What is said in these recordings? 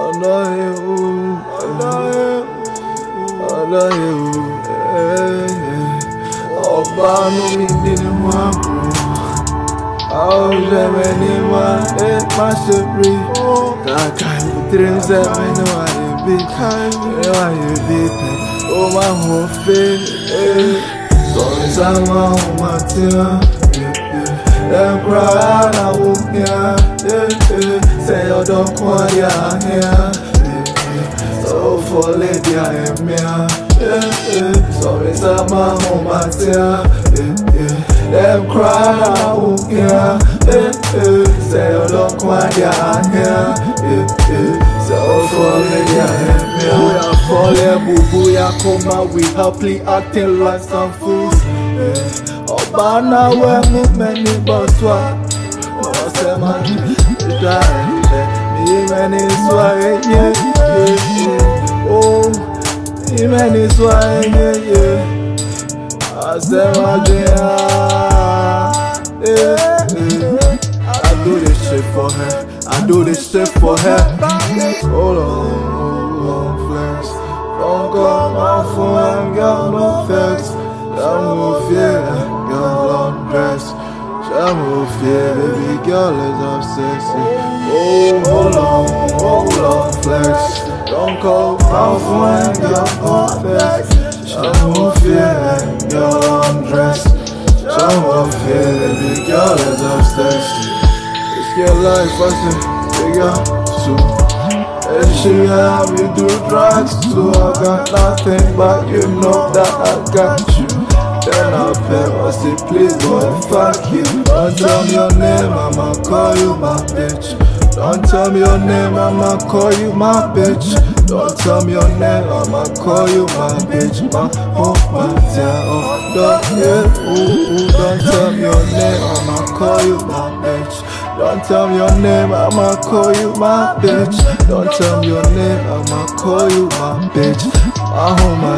Obano mi dini mwabu Aoje meni wa mashibri Kakai utrinze meni wa yebi O ma hofe So isama umatia Them cry na wumia Say you don't want ya here So for lady I am here So isama umatia Them cry na wumia Say you don't want ya here So for lady I am here We are falling boo ya coma We happily acting like some fools Obana we many boswa Ose man Me many swa Oh Me many swa Ase madea I do this shit for her I do this shit for her Hold on flex Don't call my phone and got no flex I'm with you, girl undress. I'm with you, baby girl is obsessed. Oh, hold on, flex. Don't call my phone and girl confess. I'm with you, girl undress. I'm with you, baby girl is obsessed. It's your life, I say, bigger, so. And she have me do drugs, so I got nothing, but you know that I got you. Then I'll pay, I say please boy, fuck you. Don't tell me your name, I'ma call you my bitch. Don't tell me your name, I'ma call you my bitch. Don't tell me your name, I'ma call you my bitch. My dear, don't tell me your name, I'ma call you my bitch. Don't tell me your name, I'ma call you my bitch. Don't tell me your name, I'ma call you my bitch. My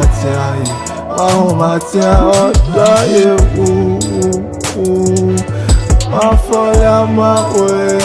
follow my way.